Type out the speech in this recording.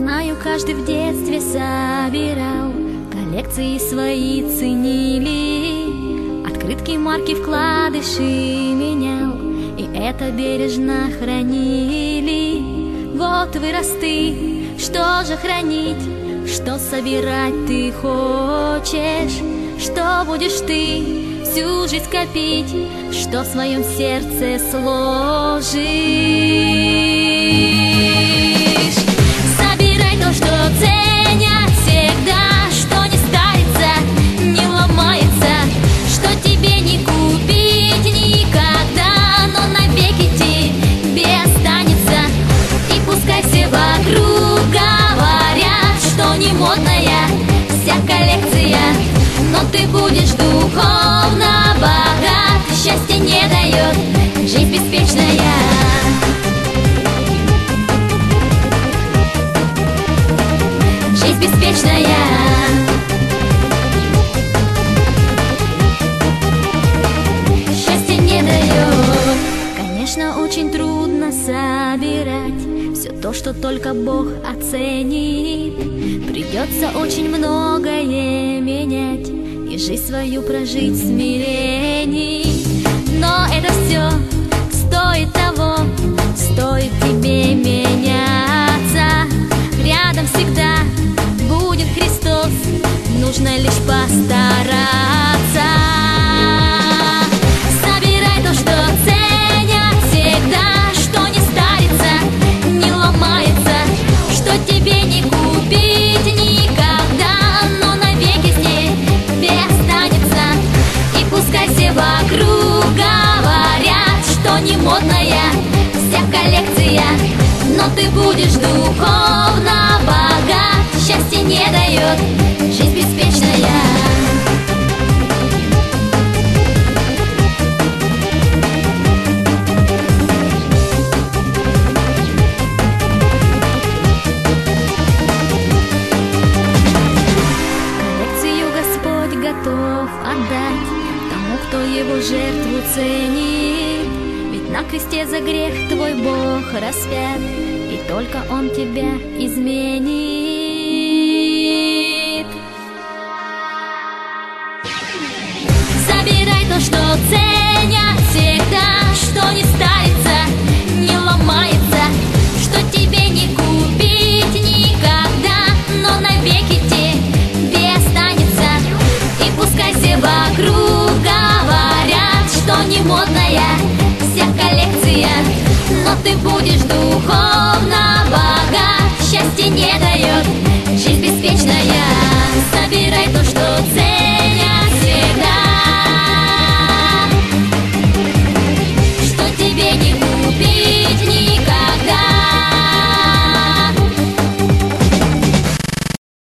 Знаю, каждый в детстве собирал, коллекции свои ценили, открытки, марки, вкладыши менял, и это бережно хранили. Вот вырос ты, что же хранить, что собирать ты хочешь, что будешь ты всю жизнь копить, что в своем сердце сложишь. Собирай то, что ценят всегда, что не старится, не ломается, что тебе не купить никогда, но навеки тебе останется. И пускай все вокруг говорят, что не модная вся коллекция, но ты будешь духовно богат, счастья не дает жизнь беспечная. Жизнь беспечная. Счастья не дает. Конечно, очень трудно собирать все то, что только Бог оценит. Придется очень многое менять и жизнь свою прожить в смирении. Но это все стоит того, стоит тебе меняться. Рядом всегда будет Христос, нужно лишь постараться. Собирай то, что ценят всегда, что не старится, не ломается, что тебе не купить никогда, но навеки тебе останется. И пускай все вокруг говорят, что не модная вся коллекция, но ты будешь духовно богат, счастья не дает жизнь беспечная. Коллекцию Господь готов отдать тому, кто его жертву ценит. Ведь на кресте за грех твой Бог распят, и только Он тебя изменит. Собирай то, что ценят всегда, что не старится, не ломается, что тебе не купить никогда, но навеки тебе останется. И пускай все вокруг говорят, что не модная вся коллекция, но ты будешь